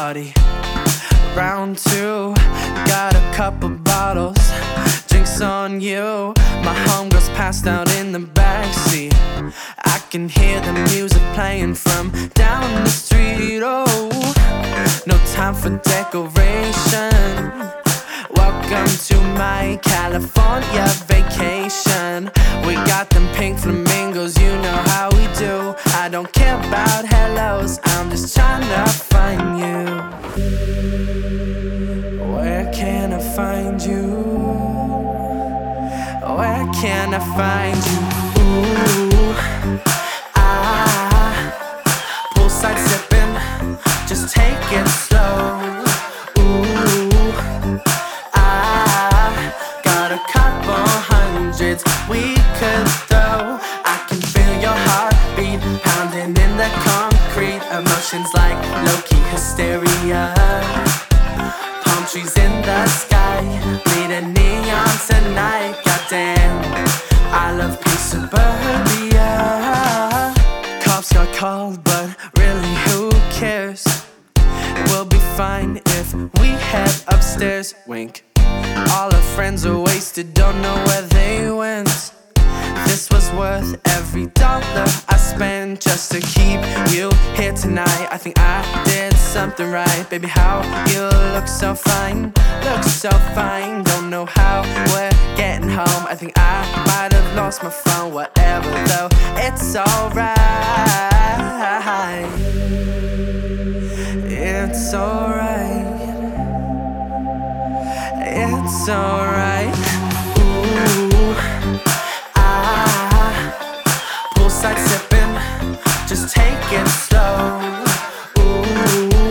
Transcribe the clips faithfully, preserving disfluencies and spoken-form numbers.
party. Round two, got a couple bottles, drinks on you. My homegirl's passed out in the backseat. I can hear the music playing from down the street. Oh, no time for decoration. Welcome to my California vacation. We got them pink flamingos, you know how we do. I don't care about hellos, I'm just trying to find you. Where can I find you? Where can I find you? Ooh, ah, poolside sipping, just take it slow. Ooh, I got a couple hundreds we could throw. I can feel your heartbeat pounding in the concrete. Emotions like low-key hysteria. Palm trees in the sky, bleeding neon tonight. Goddamn, I love peace suburbia. Cops got called, but really who cares? We'll be fine if we head upstairs. Wink. All our friends are wasted, don't know where they went. This was worth every dollar I spent just to keep you here tonight. I think I did something right. Baby, how you look so fine, look so fine. Don't know how we're getting home. I think I might have lost my phone. Whatever though, it's alright. It's alright. It's alright. Ooh, ah, poolside sipping, just take it slow. Ooh,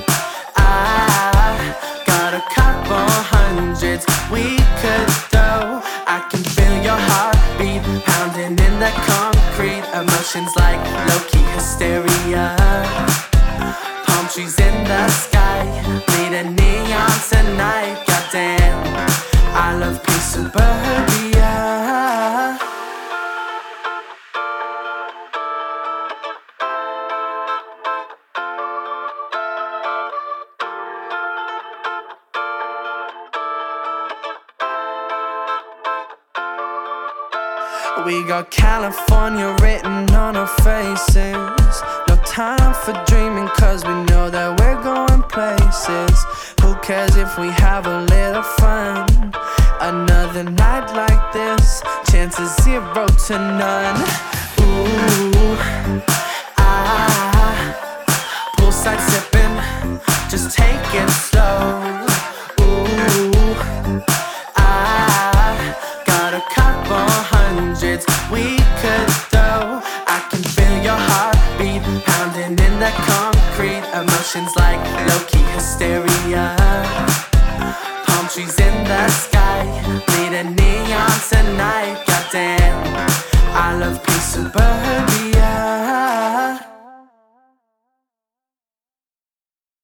I got a couple hundreds we could throw. I can feel your heartbeat pounding in the concrete. Emotions like low-key hysteria. Palm trees in the sky, bleeding neon tonight. Goddamn, I love peace suburbia. We got California written on our faces. No time for dreaming, cause we know that we're going places. Who cares if we have a little fun? Another night like this, chances zero to none. Ooh, ah, poolside sipping, just take it slow. Ooh, I got a couple hundreds we could throw. I can feel your heartbeat pounding in the concrete. Emotions like low-key hysteria. Palm trees in the sky, bleeding neon tonight. Goddamn, I love peace suburbia.